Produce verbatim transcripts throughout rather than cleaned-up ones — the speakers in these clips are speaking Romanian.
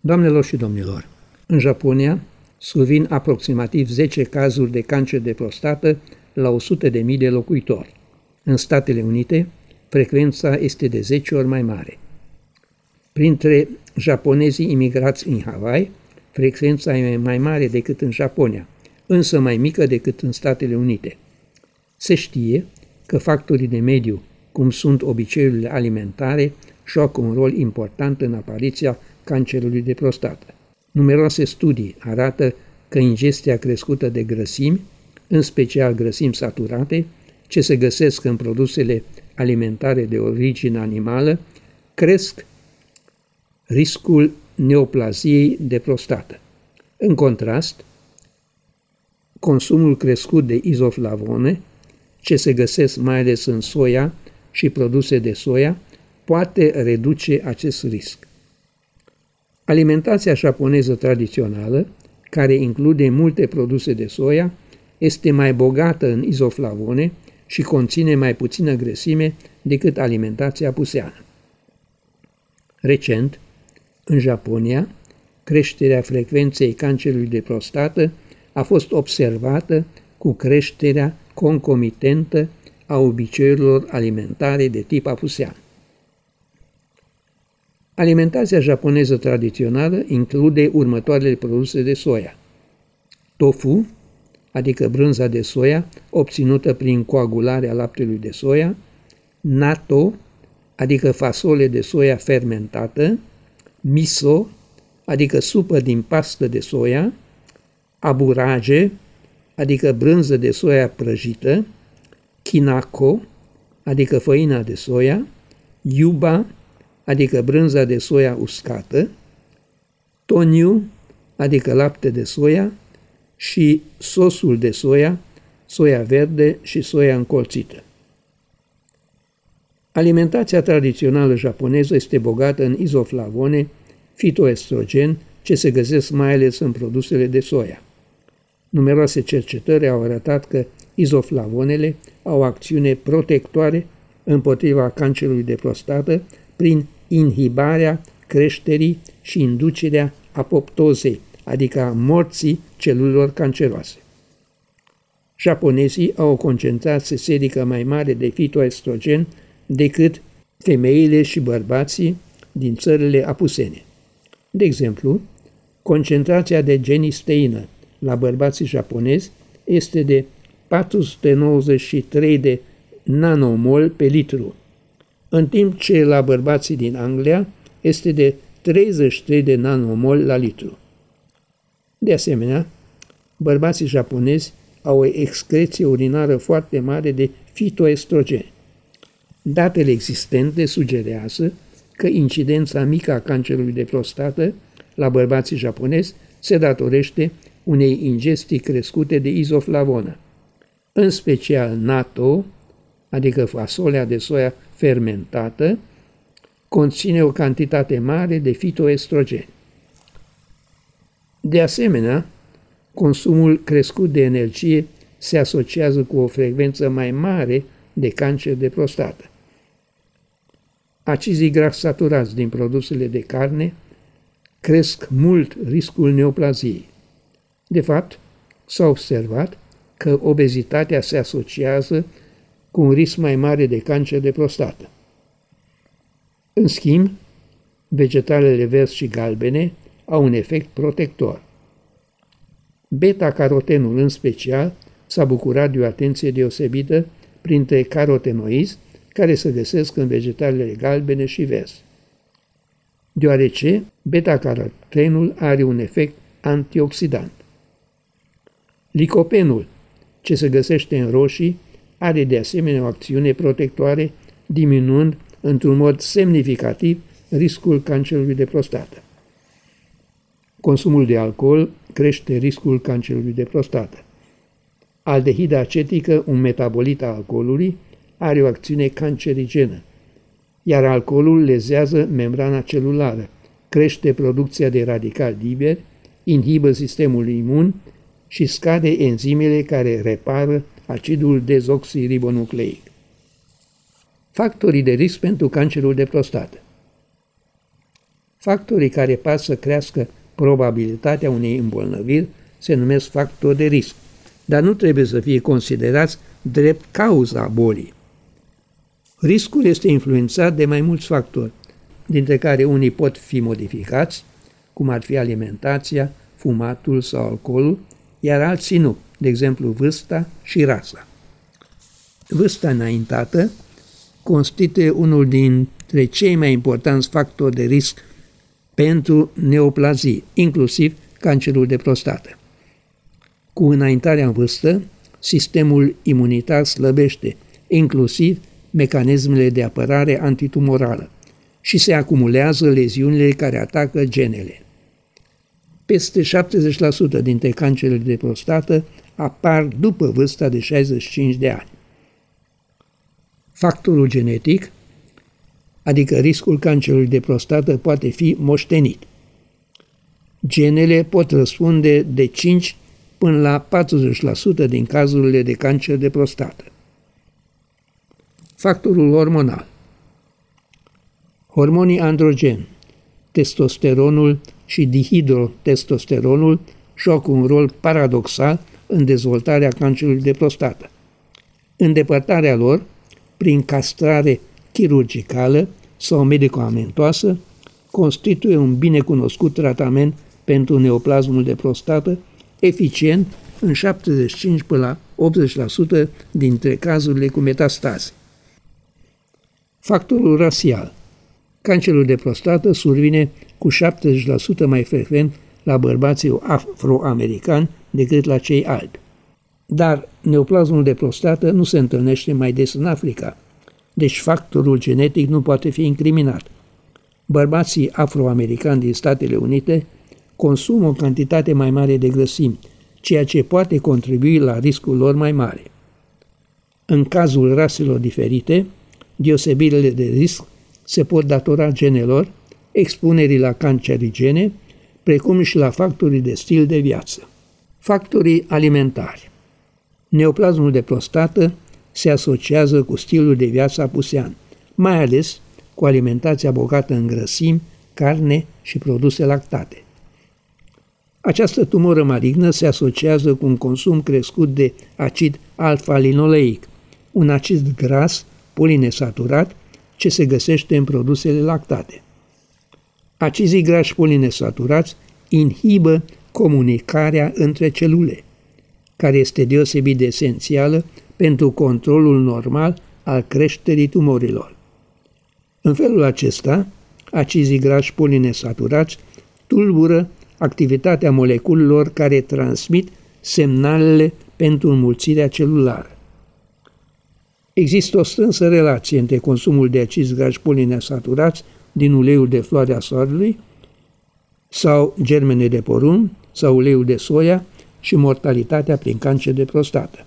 Doamnelor și domnilor, în Japonia survin aproximativ zece cazuri de cancer de prostată la o sută de mii de locuitori. În Statele Unite, frecvența este de zece ori mai mare. Printre japonezii imigrați în Hawaii, frecvența e mai mare decât în Japonia, însă mai mică decât în Statele Unite. Se știe că factorii de mediu, cum sunt obiceiurile alimentare, joacă un rol important în apariția cancerului de prostată. Numeroase studii arată că ingestia crescută de grăsimi, în special grăsimi saturate, ce se găsesc în produsele alimentare de origine animală, cresc riscul neoplaziei de prostată. În contrast, consumul crescut de izoflavone, ce se găsesc mai ales în soia și produse de soia, poate reduce acest risc. Alimentația japoneză tradițională, care include multe produse de soia, este mai bogată în izoflavone și conține mai puțină grăsime decât alimentația puseană. Recent, în Japonia, creșterea frecvenței cancerului de prostată a fost observată cu creșterea concomitentă a obiceiurilor alimentare de tip apusean. Alimentația japoneză tradițională include următoarele produse de soia: tofu, adică brânza de soia obținută prin coagularea laptelui de soia, natto, adică fasole de soia fermentată, miso, adică supă din pastă de soia, aburage, adică brânză de soia prăjită, kinako, adică făina de soia, yuba, adică brânza de soia uscată, toniu, adică lapte de soia, și sosul de soia, soia verde și soia încolțită. Alimentația tradițională japoneză este bogată în izoflavone, fitoestrogen, ce se găsesc mai ales în produsele de soia. Numeroase cercetări au arătat că izoflavonele au acțiune protectoare împotriva cancerului de prostată prin inhibarea creșterii și inducerea apoptozei, adică a morții celulelor canceroase. Japonezii au o concentrație sedică mai mare de fitoestrogen decât femeile și bărbații din țările apusene. De exemplu, concentrația de genisteină la bărbații japonezi este de patru sute nouăzeci și trei de nanomol pe litru, în timp ce la bărbații din Anglia este de treizeci și trei de nanomol la litru. De asemenea, bărbații japonezi au o excreție urinară foarte mare de fitoestrogeni. Datele existente sugerează că incidența mică a cancerului de prostată la bărbații japonezi se datorește unei ingestii crescute de izoflavonă, în special natto, adică fasolea de soia fermentată, conține o cantitate mare de fitoestrogeni. De asemenea, consumul crescut de energie se asociază cu o frecvență mai mare de cancer de prostată. Acizii grași saturați din produsele de carne cresc mult riscul neoplaziei. De fapt, s-a observat că obezitatea se asociază cu un risc mai mare de cancer de prostată. În schimb, vegetalele verzi și galbene au un efect protector. Beta-carotenul, în special, s-a bucurat de o atenție deosebită printre carotenoizi care se găsesc în vegetalele galbene și verzi, deoarece beta-carotenul are un efect antioxidant. Licopenul, ce se găsește în roșii, are de asemenea o acțiune protectoare, diminuând într-un mod semnificativ riscul cancerului de prostată. Consumul de alcool crește riscul cancerului de prostată. Aldehida acetică, un metabolit al alcoolului, are o acțiune cancerigenă, iar alcoolul lezează membrana celulară, crește producția de radicali liberi, inhibă sistemul imun și scade enzimele care repară acidul dezoxiribonucleic. Factorii de risc pentru cancerul de prostată. Factorii care par să crească probabilitatea unei îmbolnăviri se numesc factori de risc, dar nu trebuie să fie considerați drept cauza bolii. Riscul este influențat de mai mulți factori, dintre care unii pot fi modificați, cum ar fi alimentația, fumatul sau alcoolul, iar alții nu, de exemplu vârsta și rasa. Vârsta înaintată constituie unul dintre cei mai importanți factori de risc pentru neoplazii, inclusiv cancerul de prostată. Cu înaintarea în vârstă, sistemul imunitar slăbește, inclusiv mecanismele de apărare antitumorală, și se acumulează leziunile care atacă genele. Peste șaptezeci la sută dintre cancerele de prostată apar după vârsta de șaizeci și cinci de ani. Factorul genetic, adică riscul cancerului de prostată, poate fi moștenit. Genele pot răspunde de cinci până la patruzeci la sută din cazurile de cancer de prostată. Factorul hormonal. Hormonii androgeni, testosteronul și dihidrotestosteronul joacă un rol paradoxal în dezvoltarea cancerului de prostată. Îndepărtarea lor, prin castrare chirurgicală sau medicamentoasă, constituie un binecunoscut tratament pentru neoplasmul de prostată, eficient în șaptezeci și cinci până la optzeci la sută dintre cazurile cu metastaze. Factorul rasial. Cancerul de prostată survine cu șaptezeci la sută mai frecvent la bărbații afroamericani decât la cei albi. Dar neoplasmul de prostată nu se întâlnește mai des în Africa, deci factorul genetic nu poate fi incriminat. Bărbații afroamericani din Statele Unite consumă o cantitate mai mare de grăsimi, ceea ce poate contribui la riscul lor mai mare. În cazul raselor diferite, deosebirile de risc se pot datora genelor, expunerii la cancerigene, precum și la factorii de stil de viață. Factorii alimentari. Neoplasmul de prostată se asociază cu stilul de viață apusean, mai ales cu alimentația bogată în grăsimi, carne și produse lactate. Această tumoră malignă se asociază cu un consum crescut de acid alfa-linoleic, un acid gras polinesaturat ce se găsește în produsele lactate. Acizii grași polinesaturați inhibă comunicarea între celule, care este deosebit de esențială pentru controlul normal al creșterii tumorilor. În felul acesta, acizii grași polinesaturați tulbură activitatea moleculelor care transmit semnalele pentru înmulțirea celulară. Există o strânsă relație între consumul de acizi grași polinesaturați din uleiul de floare a soarelui sau germene de porumb sau uleiul de soia și mortalitatea prin cancer de prostată.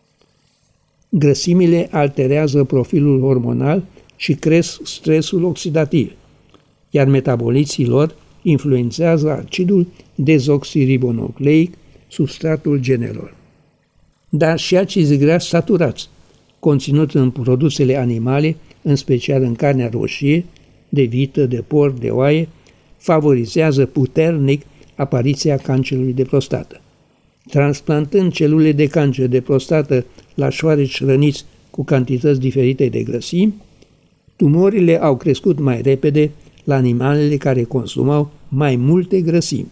Grăsimile alterează profilul hormonal și cresc stresul oxidativ, iar metaboliții lor influențează acidul dezoxiribonucleic, substratul genelor. Dar și acizii grași saturați, conținut în produsele animale, în special în carnea roșie, de vită, de porc, de oaie, favorizează puternic apariția cancerului de prostată. Transplantând celule de cancer de prostată la șoareci răniți cu cantități diferite de grăsimi, tumorile au crescut mai repede la animalele care consumau mai multe grăsimi.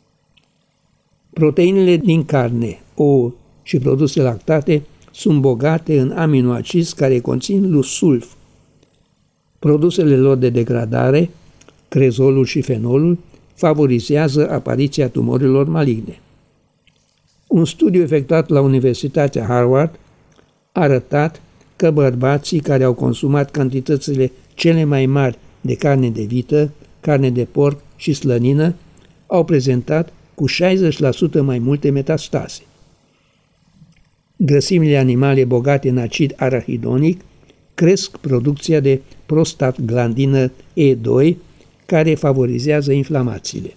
Proteinele din carne, ouă și produse lactate sunt bogate în aminoacizi care conțin sulf. Produsele lor de degradare, crezolul și fenolul, favorizează apariția tumorilor maligne. Un studiu efectuat la Universitatea Harvard a arătat că bărbații care au consumat cantitățile cele mai mari de carne de vită, carne de porc și slănină au prezentat cu șaizeci la sută mai multe metastaze. Grăsimile animale bogate în acid arahidonic cresc producția de prostaglandină E doi, care favorizează inflamațiile.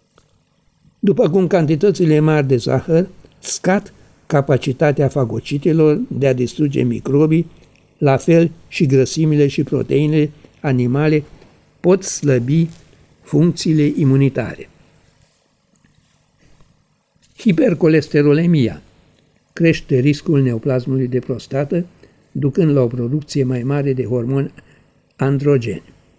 După cum cantitățile mari de zahăr scad capacitatea fagocitelor de a distruge microbii, la fel și grăsimile și proteinele animale pot slăbi Funcțiile imunitare. Hipercolesterolemia crește riscul neoplasmului de prostată, ducând la o producție mai mare de hormoni androgeni.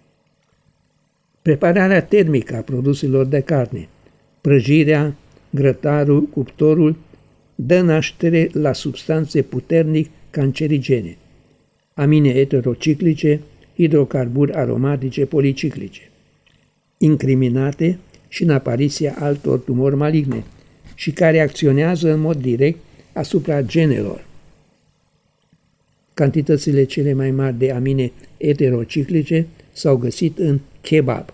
Prepararea termică a produselor de carne, prăjirea, grătarul, cuptorul, dă naștere la substanțe puternic cancerigene, amine eterociclice, hidrocarburi aromatice policiclice, incriminate și în apariția altor tumori maligne și care acționează în mod direct asupra genelor. Cantitățile cele mai mari de amine eterociclice s-au găsit în kebab.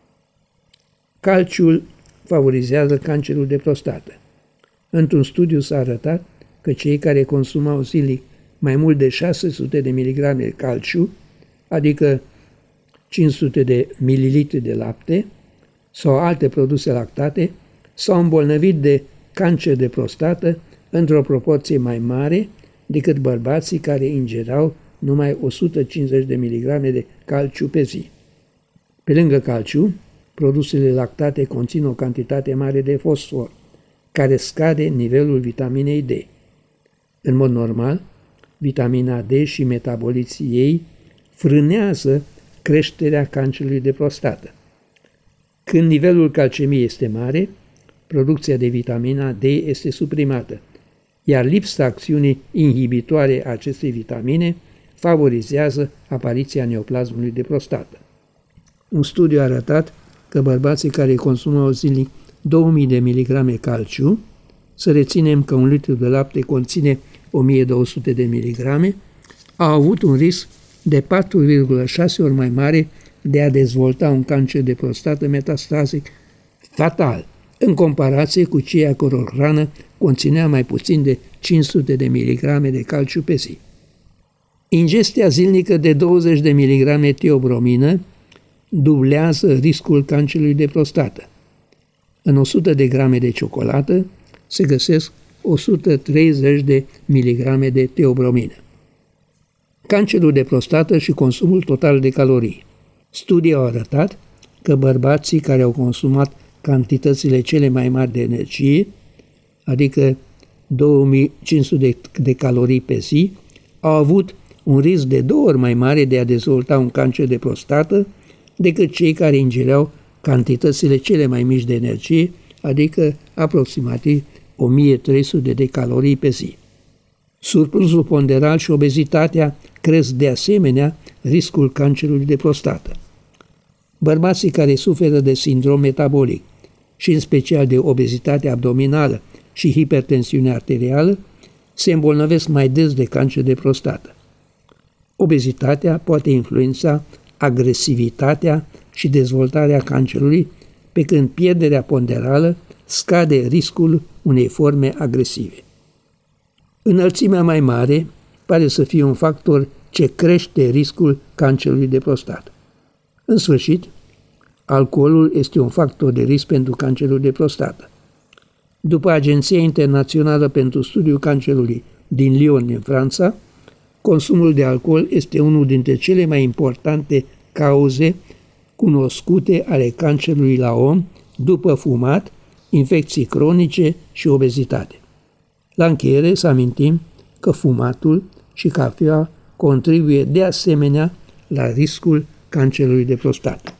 Calciul favorizează cancerul de prostată. Într-un studiu s-a arătat că cei care consumau zilnic mai mult de șase sute de miligrame de calciu, adică cinci sute de mililitri de lapte sau alte produse lactate, s-au îmbolnăvit de cancer de prostată într-o proporție mai mare decât bărbații care ingerau numai o sută cincizeci de miligrame de calciu pe zi. Pe lângă calciu, produsele lactate conțin o cantitate mare de fosfor, care scade nivelul vitaminei D. În mod normal, vitamina D și metaboliții ei frânează creșterea cancerului de prostată. Când nivelul calcemiei este mare, producția de vitamina D este suprimată, iar lipsa acțiunii inhibitoare a acestei vitamine favorizează apariția neoplasmului de prostată. Un studiu a arătat că bărbații care consumau zilnic două mii de miligrame calciu, să reținem că un litru de lapte conține o mie două sute de miligrame, au avut un risc de patru virgulă șase ori mai mare de a dezvolta un cancer de prostată metastazic fatal, în comparație cu cei a căror hrană conținea mai puțin de cinci sute de miligrame de calciu pe zi. Ingestia zilnică de douăzeci de miligrame tiobromină dublează riscul cancerului de prostată. În o sută de grame de ciocolată se găsesc o sută treizeci de miligrame de tiobromină. Cancerul de prostată și consumul total de calorii. Studii au arătat că bărbații care au consumat cantitățile cele mai mari de energie, adică două mii cinci sute de calorii pe zi, au avut un risc de două ori mai mare de a dezvolta un cancer de prostată decât cei care ingereau cantitățile cele mai mici de energie, adică aproximativ o mie trei sute de calorii pe zi. Surplusul ponderal și obezitatea cresc de asemenea riscul cancerului de prostată. Bărbații care suferă de sindrom metabolic și în special de obezitate abdominală și hipertensiune arterială se îmbolnăvesc mai des de cancer de prostată. Obezitatea poate influența agresivitatea și dezvoltarea cancerului, pe când pierderea ponderală scade riscul unei forme agresive. Înălțimea mai mare pare să fie un factor ce crește riscul cancerului de prostată. În sfârșit, alcoolul este un factor de risc pentru cancerul de prostată. După Agenția Internațională pentru Studiul Cancerului din Lyon, în Franța, consumul de alcool este unul dintre cele mai importante cauze cunoscute ale cancerului la om, după fumat, infecții cronice și obezitate. La încheiere să amintim că fumatul și cafeaua contribuie de asemenea la riscul cancerului de prostată.